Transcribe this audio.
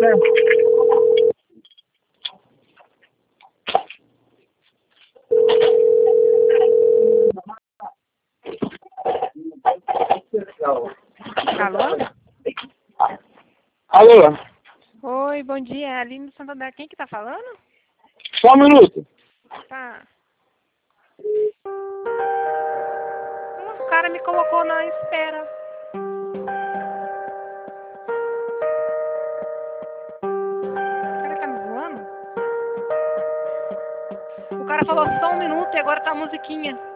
Alô? Alô? Oi, bom dia. É a Aline do Santander. Quem que tá falando? Só um minuto. Tá. O cara me colocou na espera. O cara tá me zoando? O cara falou só um minuto e agora tá a musiquinha.